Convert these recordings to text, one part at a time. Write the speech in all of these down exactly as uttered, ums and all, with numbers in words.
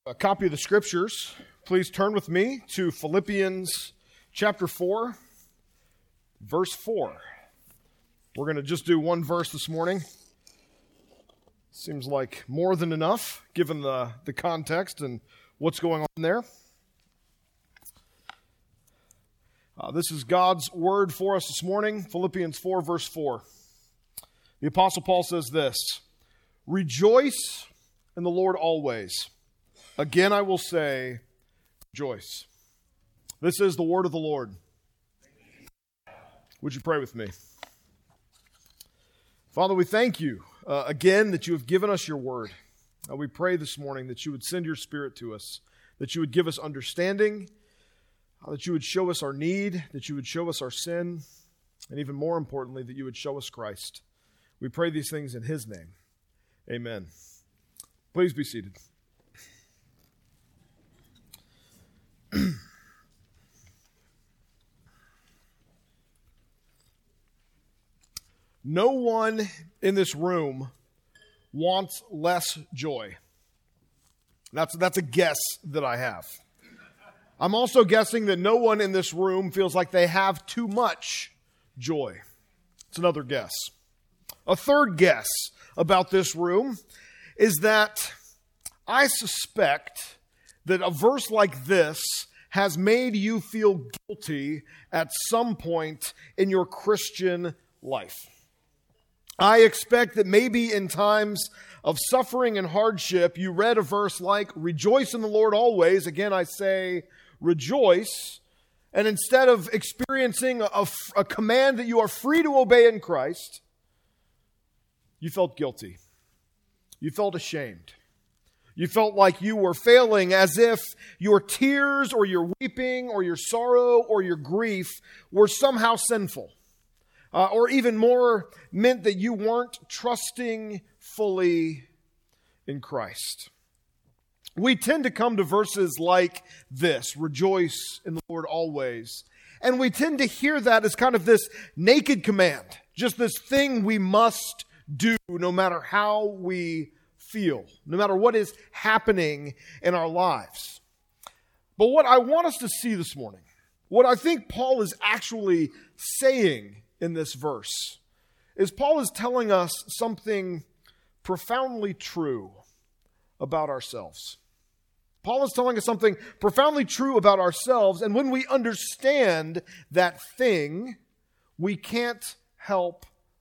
A copy of the scriptures, please turn with me to Philippians chapter four, verse four. We're going to just do one verse this morning. Seems like more than enough, given the, the context and what's going on there. Uh, this is God's word for us this morning, Philippians four, verse four. The Apostle Paul says this, "Rejoice in the Lord always. Again, I will say, rejoice." This is the word of the Lord. Would you pray with me? Father, we thank you uh, again that you have given us your word. Uh, we pray this morning that you would send your Spirit to us, that you would give us understanding, uh, that you would show us our need, that you would show us our sin, and even more importantly, that you would show us Christ. We pray these things in his name. Amen. Please be seated. No one in this room wants less joy. That's, that's a guess that I have. I'm also guessing that no one in this room feels like they have too much joy. It's another guess. A third guess about this room is that I suspect that a verse like this has made you feel guilty at some point in your Christian life. I expect that maybe in times of suffering and hardship, you read a verse like, "Rejoice in the Lord always." Again, I say, rejoice. And instead of experiencing a, a command that you are free to obey in Christ, you felt guilty. You felt ashamed. You felt like you were failing, as if your tears or your weeping or your sorrow or your grief were somehow sinful. Uh, or even more, meant that you weren't trusting fully in Christ. We tend to come to verses like this, "Rejoice in the Lord always." And we tend to hear that as kind of this naked command, just this thing we must do no matter how we feel, no matter what is happening in our lives. But what I want us to see this morning, what I think Paul is actually saying in this verse, is Paul is telling us something profoundly true about ourselves. Paul is telling us something profoundly true about ourselves, and when we understand that thing, we can't help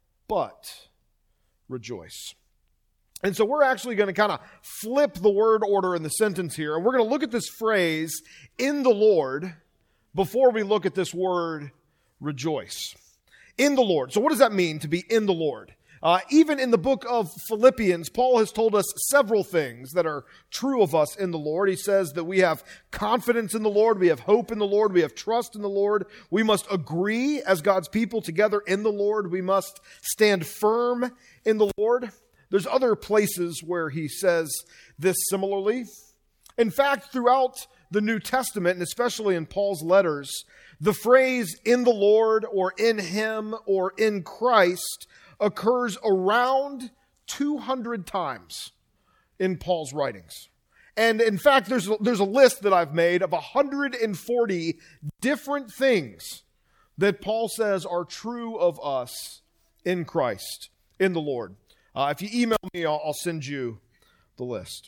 but rejoice. And so we're actually going to kind of flip the word order in the sentence here, and we're going to look at this phrase, "in the Lord," before we look at this word, rejoice. In the Lord. So what does that mean to be in the Lord? Uh, even in the book of Philippians, Paul has told us several things that are true of us in the Lord. He says that we have confidence in the Lord, we have hope in the Lord, we have trust in the Lord. We must agree as God's people together in the Lord. We must stand firm in the Lord. There's other places where he says this similarly. In fact, throughout the New Testament, and especially in Paul's letters, the phrase "in the Lord" or "in Him" or "in Christ" occurs around two hundred times in Paul's writings. And in fact, there's a, there's a list that I've made of one hundred forty different things that Paul says are true of us in Christ, in the Lord. Uh, if you email me, I'll, I'll send you the list.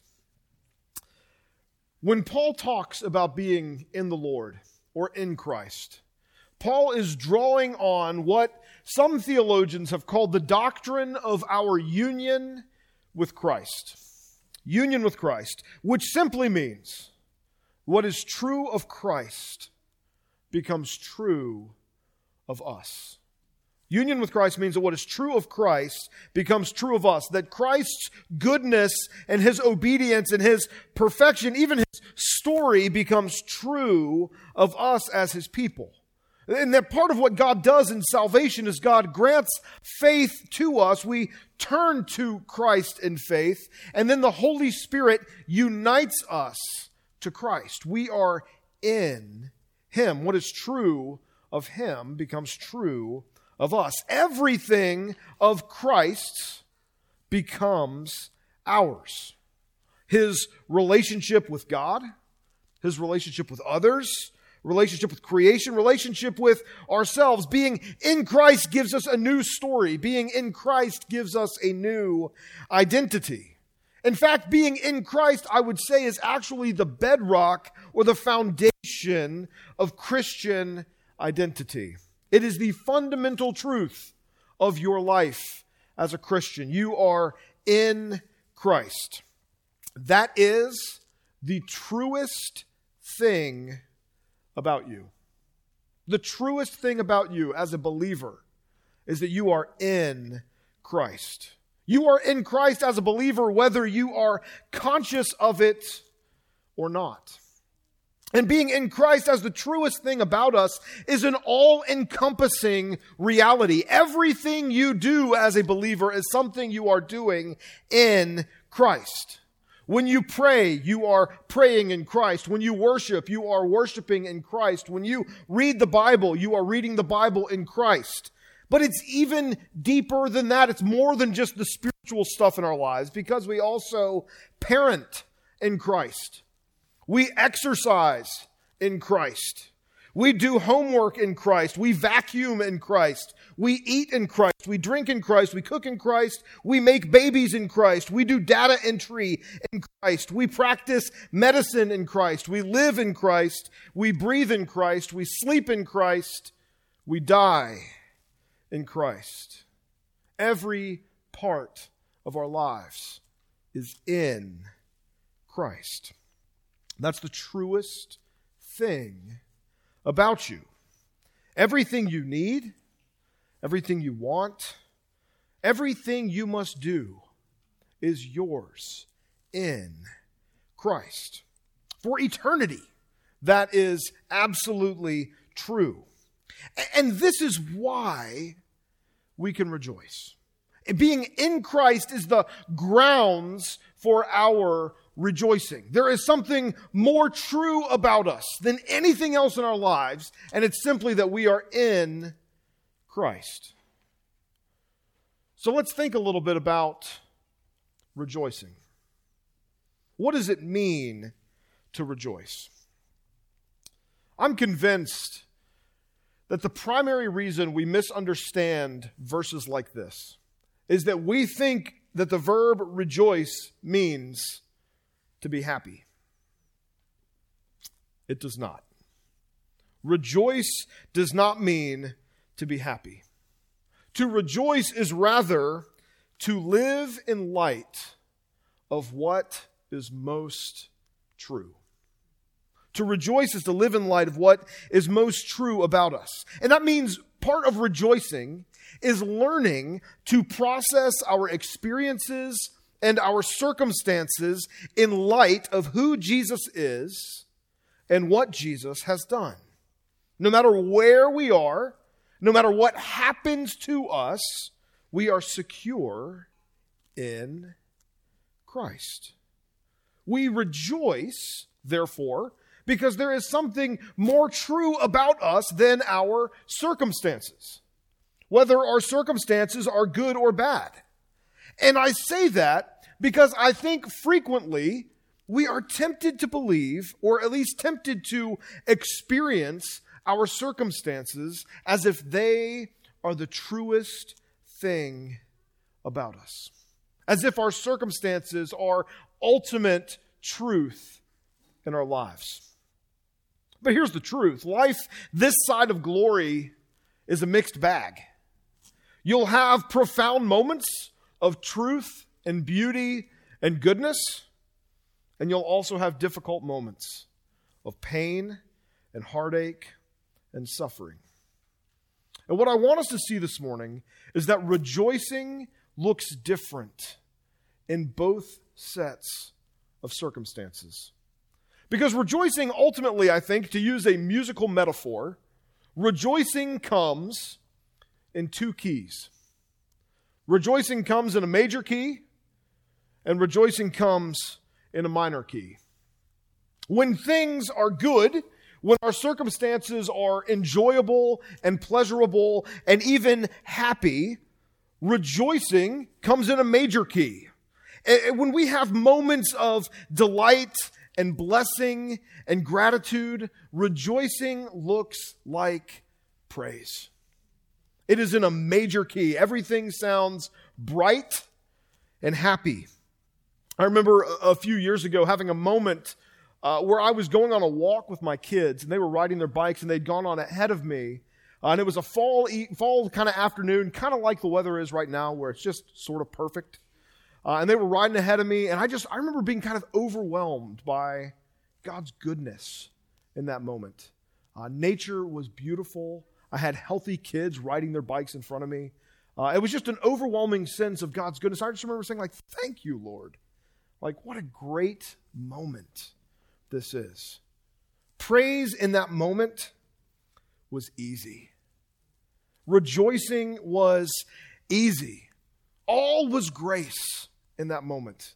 When Paul talks about being in the Lord or in Christ, Paul is drawing on what some theologians have called the doctrine of our union with Christ. Union with Christ, which simply means what is true of Christ becomes true of us. Union with Christ means that what is true of Christ becomes true of us. That Christ's goodness and his obedience and his perfection, even his story, becomes true of us as his people. And that part of what God does in salvation is God grants faith to us. We turn to Christ in faith, and then the Holy Spirit unites us to Christ. We are in him. What is true of him becomes true of us. Everything of Christ becomes ours. his relationship with God, his relationship with others, relationship with creation, relationship with ourselves. Being in Christ gives us a new story. Being in Christ gives us a new identity. In fact, being in Christ, I would say, is actually the bedrock or the foundation of Christian identity. It is the fundamental truth of your life as a Christian. You are in Christ. That is the truest thing about you. The truest thing about you as a believer is that you are in Christ. You are in Christ as a believer whether you are conscious of it or not. And being in Christ as the truest thing about us is an all-encompassing reality. Everything you do as a believer is something you are doing in Christ. When you pray, you are praying in Christ. When you worship, you are worshiping in Christ. When you read the Bible, you are reading the Bible in Christ. But it's even deeper than that. It's more than just the spiritual stuff in our lives, because we also parent in Christ. We exercise in Christ. We do homework in Christ. We vacuum in Christ. We eat in Christ. We drink in Christ. We cook in Christ. We make babies in Christ. We do data entry in Christ. We practice medicine in Christ. We live in Christ. We breathe in Christ. We sleep in Christ. We die in Christ. Every part of our lives is in Christ. That's the truest thing about you. Everything you need, everything you want, everything you must do is yours in Christ. For eternity, that is absolutely true. And this is why we can rejoice. Being in Christ is the grounds for our rejoicing. There is something more true about us than anything else in our lives, and it's simply that we are in Christ. So let's think a little bit about rejoicing. What does it mean to rejoice? I'm convinced that the primary reason we misunderstand verses like this is that we think that the verb rejoice means to be happy. It does not. Rejoice does not mean to be happy. To rejoice is rather to live in light of what is most true. To rejoice is to live in light of what is most true about us. And that means part of rejoicing is learning to process our experiences and our circumstances in light of who Jesus is and what Jesus has done. No matter where we are, no matter what happens to us, we are secure in Christ. We rejoice, therefore, because there is something more true about us than our circumstances, whether our circumstances are good or bad. And I say that because I think frequently we are tempted to believe, or at least tempted to experience our circumstances as if they are the truest thing about us. As if our circumstances are ultimate truth in our lives. But here's the truth. Life this side of glory is a mixed bag. You'll have profound moments of truth and beauty and goodness, and you'll also have difficult moments of pain and heartache and suffering. And what I want us to see this morning is that rejoicing looks different in both sets of circumstances. Because rejoicing ultimately, I think, to use a musical metaphor, rejoicing comes in two keys. Rejoicing comes in a major key, and rejoicing comes in a minor key. When things are good, when our circumstances are enjoyable and pleasurable and even happy, rejoicing comes in a major key. And when we have moments of delight and blessing and gratitude, rejoicing looks like praise. It is in a major key. Everything sounds bright and happy. I remember a few years ago having a moment uh, where I was going on a walk with my kids, and they were riding their bikes, and they'd gone on ahead of me. Uh, and it was a fall, fall kind of afternoon, kind of like the weather is right now, where it's just sort of perfect. Uh, and they were riding ahead of me, and I just, I remember being kind of overwhelmed by God's goodness in that moment. Uh, nature was beautiful. I had healthy kids riding their bikes in front of me. Uh, it was just an overwhelming sense of God's goodness. I just remember saying, like, thank you, Lord. Like, what a great moment this is. Praise in that moment was easy. Rejoicing was easy. All was grace in that moment.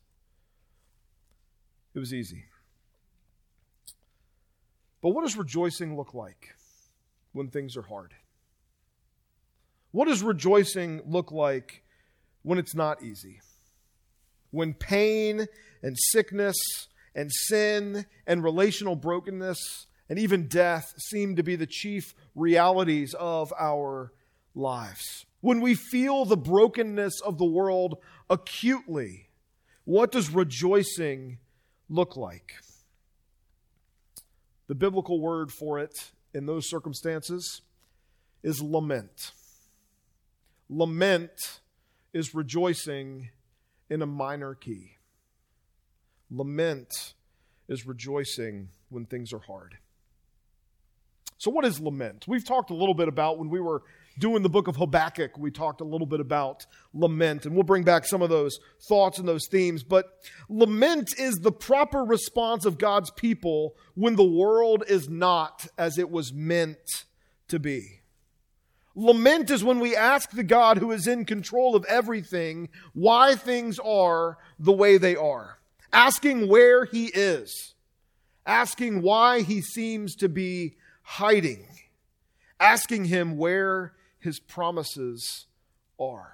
It was easy. But what does rejoicing look like when things are hard? What does rejoicing look like when it's not easy? When pain and sickness and sin and relational brokenness and even death seem to be the chief realities of our lives. When we feel the brokenness of the world acutely, what does rejoicing look like? The biblical word for it in those circumstances is lament. Lament is rejoicing in a minor key. Lament is rejoicing when things are hard. So what is lament? We've talked a little bit about when we were doing the book of Habakkuk, we talked a little bit about lament, and we'll bring back some of those thoughts and those themes. But lament is the proper response of God's people when the world is not as it was meant to be. Lament is when we ask the God who is in control of everything why things are the way they are. Asking where He is. Asking why He seems to be hiding. Asking Him where His promises are.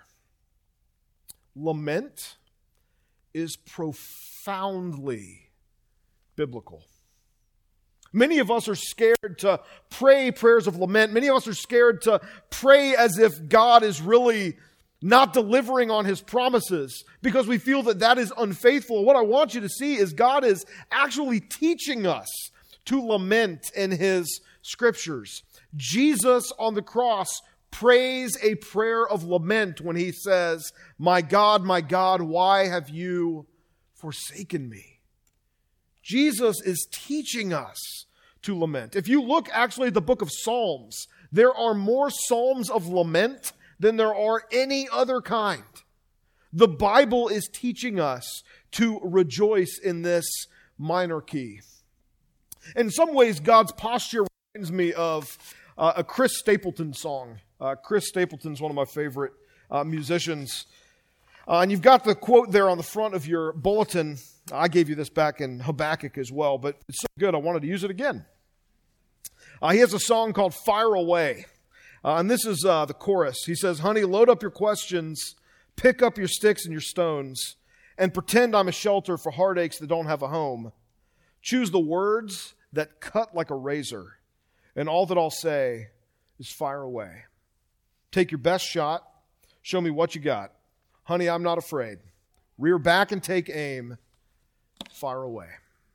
Lament is profoundly biblical. Many of us are scared to pray prayers of lament. Many of us are scared to pray as if God is really not delivering on His promises because we feel that that is unfaithful. What I want you to see is God is actually teaching us to lament in His Scriptures. Jesus on the cross prays a prayer of lament when He says, "My God, my God, why have you forsaken me?" Jesus is teaching us to lament. If you look actually at the book of Psalms, there are more psalms of lament than there are any other kind. The Bible is teaching us to rejoice in this minor key. In some ways, God's posture reminds me of uh, a Chris Stapleton song. Uh, Chris Stapleton's one of my favorite uh, musicians. Uh, and you've got the quote there on the front of your bulletin. I gave you this back in Habakkuk as well, but it's so good I wanted to use it again. Uh, he has a song called Fire Away. Uh, and this is uh, the chorus. He says, "Honey, load up your questions, pick up your sticks and your stones, and pretend I'm a shelter for heartaches that don't have a home. Choose the words that cut like a razor, and all that I'll say is fire away. Take your best shot. Show me what you got. Honey, I'm not afraid. Rear back and take aim. Fire away."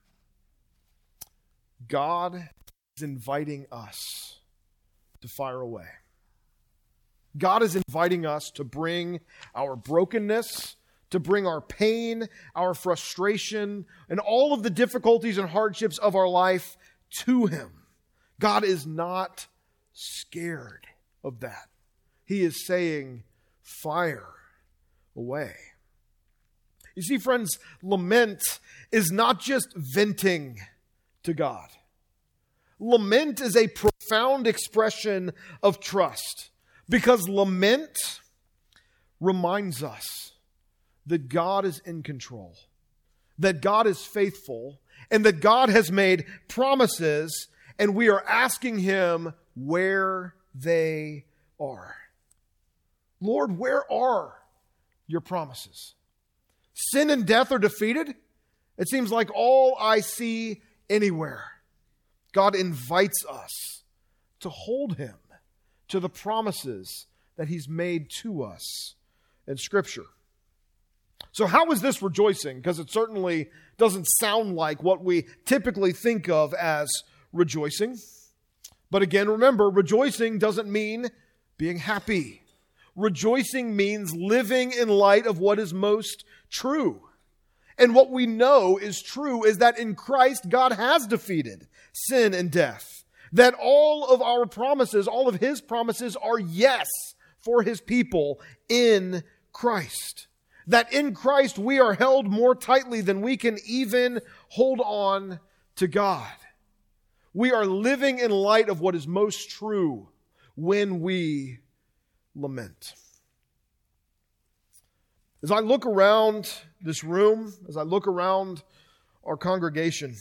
God is inviting us to fire away. God is inviting us to bring our brokenness, to bring our pain, our frustration, and all of the difficulties and hardships of our life to Him. God is not scared of that. He is saying, fire away. You see, friends, lament is not just venting to God. Lament is a profound expression of trust because lament reminds us that God is in control, that God is faithful, and that God has made promises, and we are asking Him where they are. Lord, where are your promises? Sin and death are defeated. It seems like all I see anywhere. God invites us to hold him to the promises that he's made to us in Scripture. So how is this rejoicing? Because it certainly doesn't sound like what we typically think of as rejoicing. But again, remember, rejoicing doesn't mean being happy. Rejoicing means living in light of what is most true. And what we know is true is that in Christ, God has defeated sin and death. That all of our promises, all of his promises are yes for his people in Christ. That in Christ we are held more tightly than we can even hold on to God. We are living in light of what is most true when we lament. As I look around this room, as I look around our congregation,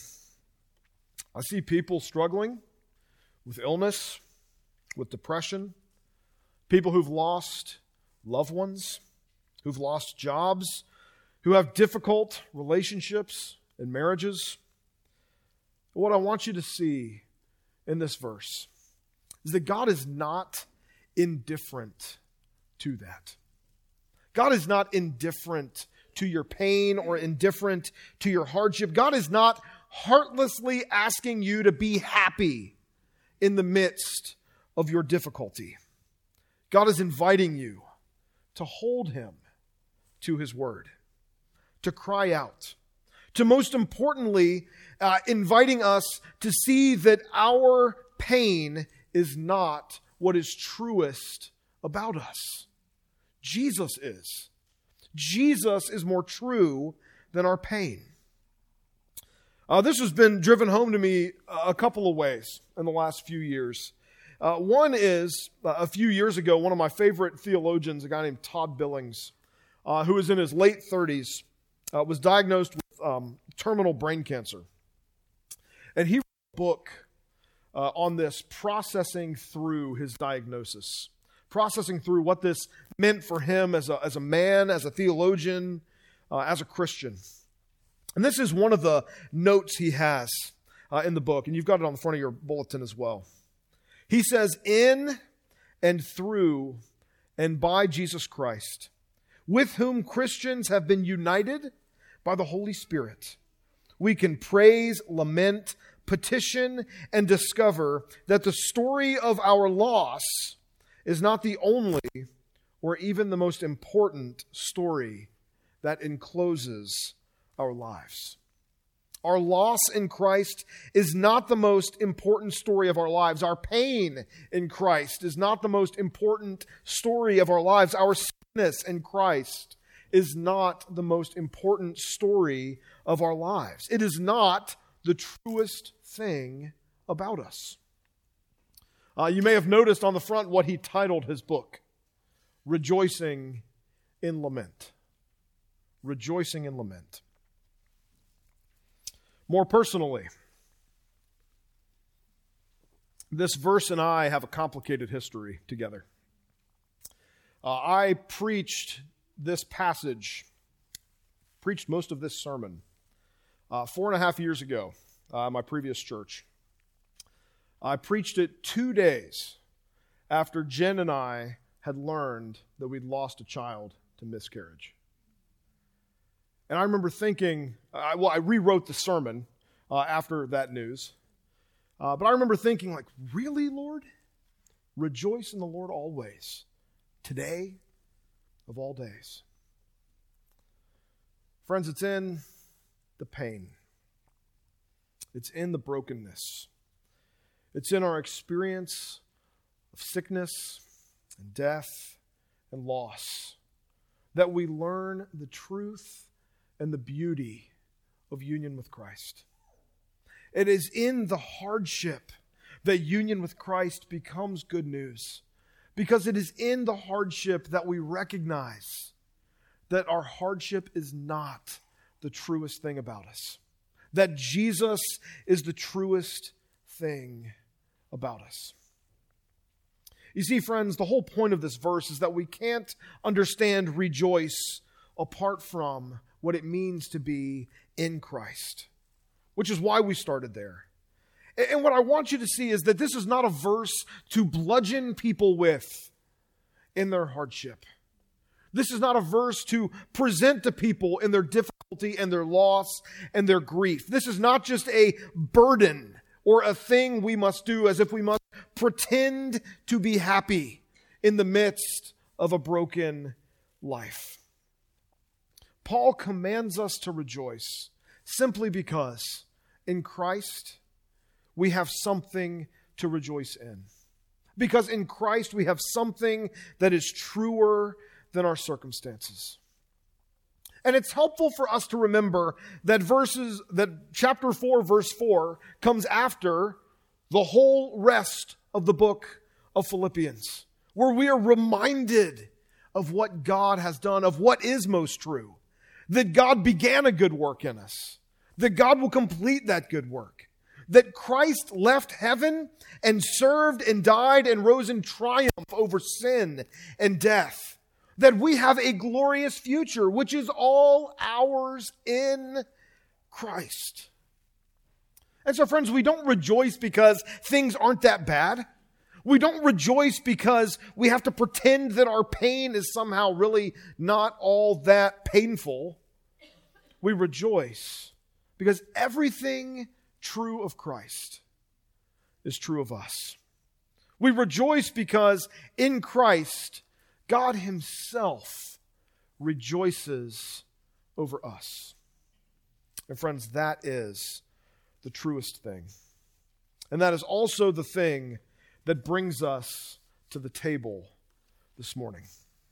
I see people struggling with illness, with depression, people who've lost loved ones, who've lost jobs, who have difficult relationships and marriages. What I want you to see in this verse is that God is not indifferent to that. God is not indifferent to your pain or indifferent to your hardship. God is not heartlessly asking you to be happy in the midst of your difficulty. God is inviting you to hold him to his word, to cry out, to most importantly, uh, inviting us to see that our pain is not what is truest about us. Jesus is. Jesus is more true than our pain. Uh, this has been driven home to me a couple of ways in the last few years. Uh, one is, uh, a few years ago, one of my favorite theologians, a guy named Todd Billings, uh, who was in his late thirties, uh, was diagnosed with um, terminal brain cancer. And he wrote a book uh, on this, processing through his diagnosis, processing through what this meant for him as a, as a man, as a theologian, uh, as a Christian. And this is one of the notes he has uh, in the book, and you've got it on the front of your bulletin as well. He says, in and through and by Jesus Christ, with whom Christians have been united by the Holy Spirit, we can praise, lament, petition, and discover that the story of our loss is not the only or even the most important story that encloses our lives. Our loss in Christ is not the most important story of our lives. Our pain in Christ is not the most important story of our lives. Our sickness in Christ is not the most important story of our lives. It is not the truest thing about us. Uh, you may have noticed on the front what he titled his book, Rejoicing in Lament. Rejoicing in Lament. More personally, this verse and I have a complicated history together. Uh, I preached this passage, preached most of this sermon, uh, four and a half years ago, uh, my previous church. I preached it two days after Jen and I had learned that we'd lost a child to miscarriage. And I remember thinking, uh, well, I rewrote the sermon uh, after that news. Uh, but I remember thinking, like, really, Lord? Rejoice in the Lord always. Today of all days. Friends, it's in the pain. It's in the brokenness. It's in our experience of sickness and death and loss that we learn the truth and the beauty of union with Christ. It is in the hardship that union with Christ becomes good news, because it is in the hardship that we recognize that our hardship is not the truest thing about us, that Jesus is the truest thing about us. You see, friends, the whole point of this verse is that we can't understand rejoice apart from what it means to be in Christ, which is why we started there. And what I want you to see is that this is not a verse to bludgeon people with in their hardship. This is not a verse to present to people in their difficulty and their loss and their grief. This is not just a burden or a thing we must do as if we must pretend to be happy in the midst of a broken life. Paul commands us to rejoice simply because in Christ we have something to rejoice in. Because in Christ we have something that is truer than our circumstances. And it's helpful for us to remember that verses, that chapter four, verse four, comes after the whole rest of the book of Philippians, where we are reminded of what God has done, of what is most true, that God began a good work in us, that God will complete that good work, that Christ left heaven and served and died and rose in triumph over sin and death, that we have a glorious future, which is all ours in Christ. And so, friends, we don't rejoice because things aren't that bad. We don't rejoice because we have to pretend that our pain is somehow really not all that painful. We rejoice because everything true of Christ is true of us. We rejoice because in Christ, God Himself rejoices over us. And friends, that is the truest thing. And that is also the thing that brings us to the table this morning.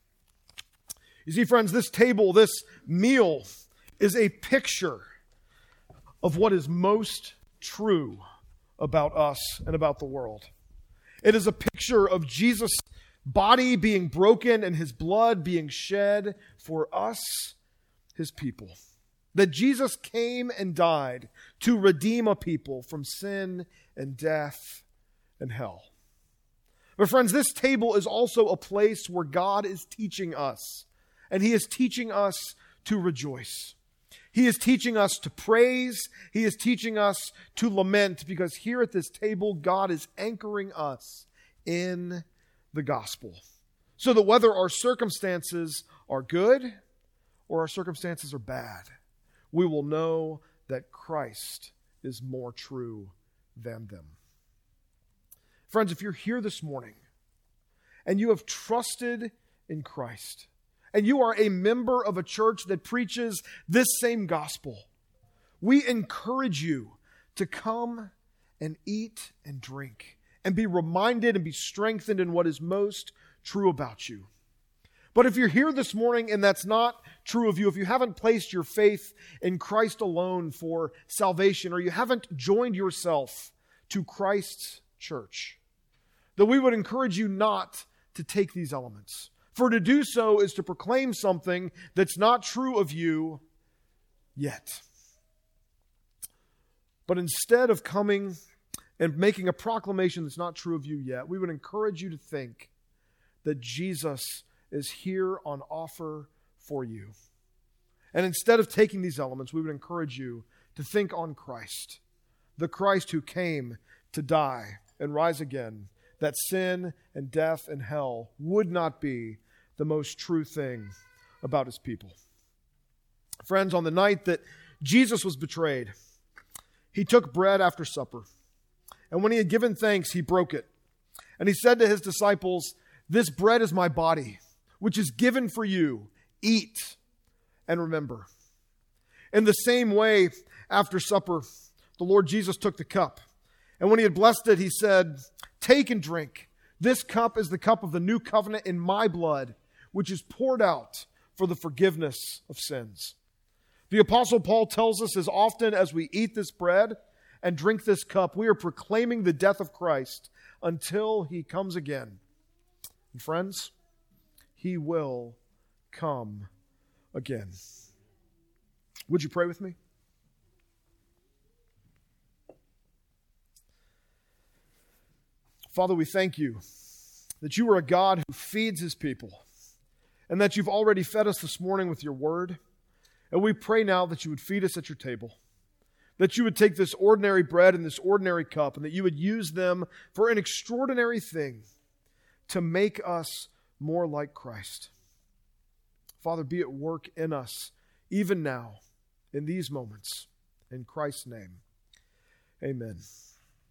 You see, friends, this table, this meal is a picture of what is most true about us and about the world. It is a picture of Jesus' body being broken and His blood being shed for us, His people. That Jesus came and died to redeem a people from sin and death and hell. But friends, this table is also a place where God is teaching us, and He is teaching us to rejoice. He is teaching us to praise. He is teaching us to lament, because here at this table, God is anchoring us in the gospel, so that whether our circumstances are good or our circumstances are bad, we will know that Christ is more true than them. Friends, if you're here this morning and you have trusted in Christ, and you are a member of a church that preaches this same gospel, we encourage you to come and eat and drink and be reminded and be strengthened in what is most true about you. But if you're here this morning and that's not true of you, if you haven't placed your faith in Christ alone for salvation, or you haven't joined yourself to Christ's church, then we would encourage you not to take these elements. For to do so is to proclaim something that's not true of you yet. But instead of coming and making a proclamation that's not true of you yet, we would encourage you to think that Jesus is here on offer for you. And instead of taking these elements, we would encourage you to think on Christ, the Christ who came to die and rise again, that sin and death and hell would not be the most true thing about His people. Friends, on the night that Jesus was betrayed, He took bread after supper, and when He had given thanks, He broke it. And He said to His disciples, "This bread is my body, which is given for you. Eat and remember." In the same way, after supper, the Lord Jesus took the cup, and when He had blessed it, He said, "Take and drink. This cup is the cup of the new covenant in my blood, which is poured out for the forgiveness of sins." The Apostle Paul tells us, as often as we eat this bread and drink this cup, we are proclaiming the death of Christ until He comes again. And friends, He will come again. Would you pray with me? Father, we thank You that You are a God who feeds His people, and that You've already fed us this morning with Your word, And we pray now that you would feed us at your table, that you would take this ordinary bread and this ordinary cup, and that you would use them for an extraordinary thing to make us more like Christ. Father, be at work in us, even now, in these moments. In Christ's name, amen.